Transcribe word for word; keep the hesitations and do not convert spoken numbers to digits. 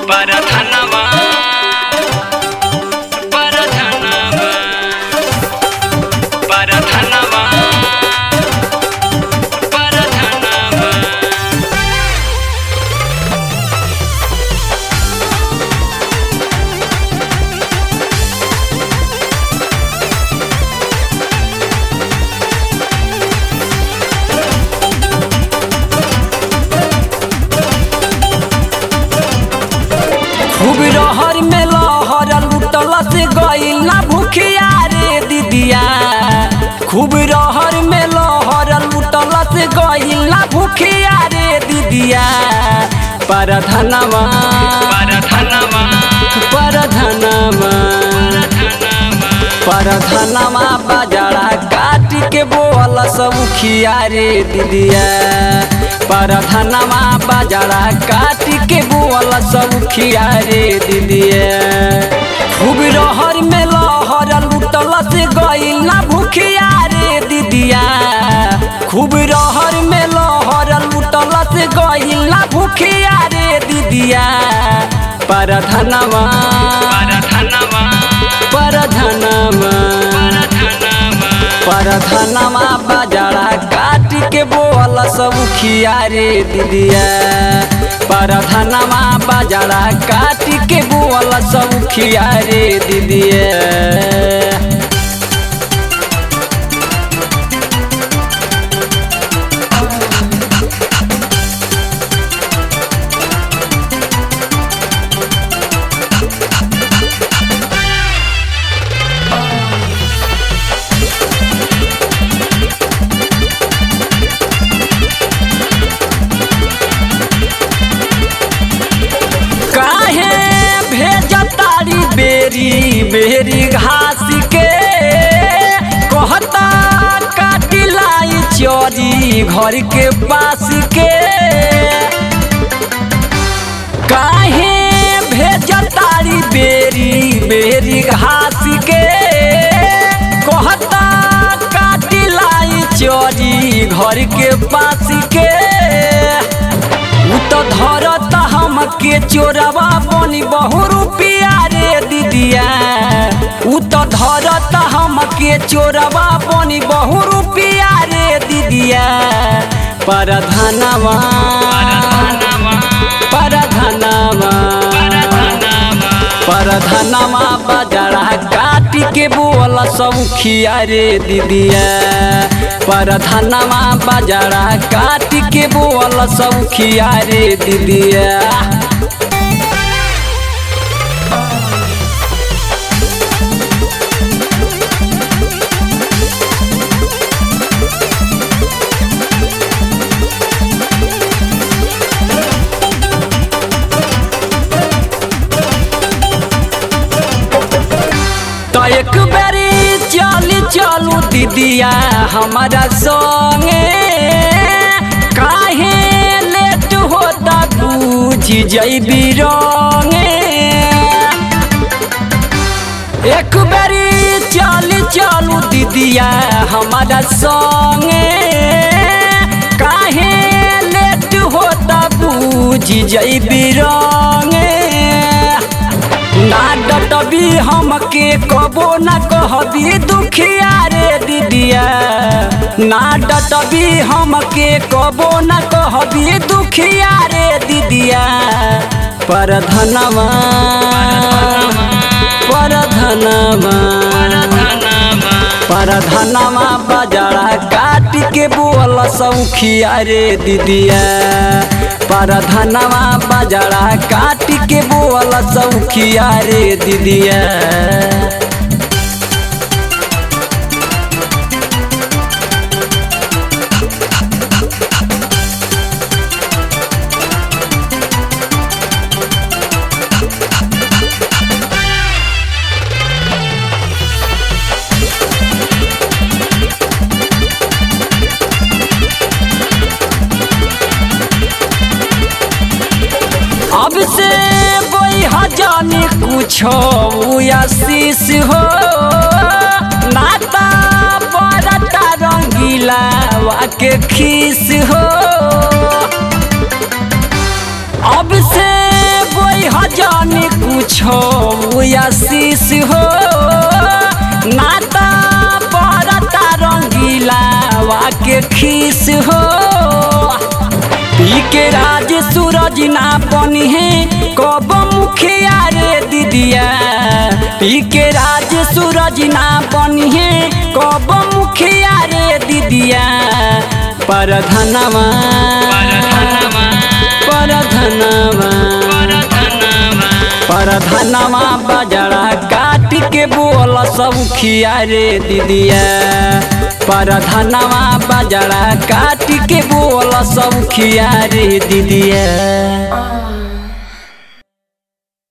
परधनवा परधनवा परधनवा परधनवा खूब रहर में लहर लुटल से गईल ना भूखिया रे दीदिया। खूब रहर में लहर लुटल से गईल ना भूखिया रे दीदिया। परधनवा परधनवा परधनवा परधनवा बाजरा काट के बोल सब खिया रे दीदिया। परधनवा बाजरा काट के बोल सब खिया रे दीदिया। खूब रहर में लहर लुटल से गईल ना भूखिया रे दीदिया। खूब रहर में लहर लुटल से गईल ना भूखिया रे दीदिया। परधनवा परधनवा परधनवा परधनवा बाजरा काट के बोल सब खिया रे दीदिया। परधनवा बाजरा काट के बोल सब खिया रे दीदिया। काहे भेजतारी बेरी बेरी घास के कहता काटी लाई चोरी घर के पास के। काहे भेजतारी बेरी बेरी घास के कहता काटी लाई चोरी घर के पास के। उ तो धरत हमके चोरवा बनी बहु रुपिया रे दीदिया। उ तो धरत हमके चोरवा बनी बहु रुपिया रे दीदिया। परधनवा परधनवा परधनवा बाजरा काट के बोल सब खिया रे दीदिया। परधनवा बाजरा काट के बोल सब खिया रे दीदिया। तो एक बेरी चली चलू दीदिया हमारा संगे। काहे लेट होता बुझ जइबी रंगे। एक बेरी चली चलू दीदिया हमारा संगे। काहे लेट होता बुझ जइबी रंगे। ना डटबी हमके कबो ना कहबी दुखिया रे दीदिया। ना डटबी हमके कबो ना कहबी दुखिया रे दीदिया। परधनवा परधनवा परधनवा बाजरा काट के बोल सब खिया रे दीदिया। परधनवा बाजरा काट के बोल सब खिया रे दीदिया। अब से बोई हजानी कुछ आशीष हो। नाता बड़ता रंगीला के खीस हो। अब से बोई जाने कुछो आशीष हो नाता परता रंगीलावा के खीस हो पी के राज सूरज ना बनी है कब मुखिया रे दीदिया पी के राज सूरज ना बनी है कब मुखिया रे दीदिया परधनवा परधनवा परधनवा परधनवा परधनवा बाजरा काट के बोल सब खिया रे दीदिया परधनवा बाजरा काट के बोल सब खिया रे दीदिया।